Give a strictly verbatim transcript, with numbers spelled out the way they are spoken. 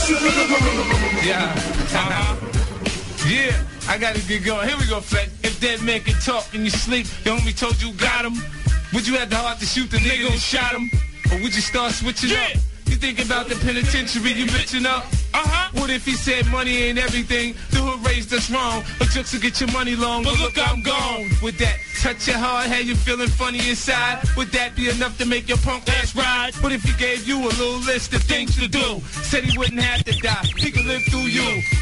Yeah. Uh-huh. Yeah, I gotta get going. Here we go, Flex. If dead man can talk in your sleep, your homie told you got him. Would you have the heart to shoot the nigga who shot him? Or would you start switching yeah. up? You think about the penitentiary, you bitching up? Uh-huh. What if he said money ain't everything? The hood raised us wrong. But jokes will get your money long. But, but look, I'm gone. Would that touch your heart? Had you feeling funny inside? Would that be enough to make your punk ass ride? But if he gave you a little list of things to do, said he wouldn't have to die, he could live through you.